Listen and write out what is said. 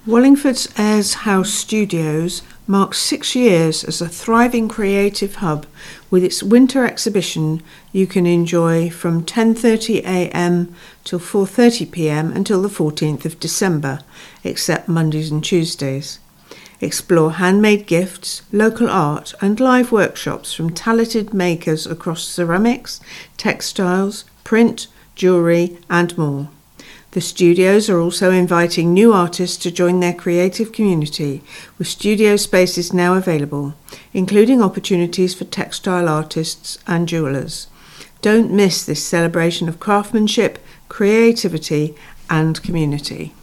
Wallingford's Ayres House Studios marks 6 years as a thriving creative hub. With its winter exhibition you can enjoy from 10:30am till 4:30pm until the 14th of December, except Mondays and Tuesdays. Explore handmade gifts, local art and live workshops from talented makers across ceramics, textiles, print, jewellery and more. The studios are also inviting new artists to join their creative community, with studio spaces now available, including opportunities for textile artists and jewellers. Don't miss this celebration of craftsmanship, creativity and community.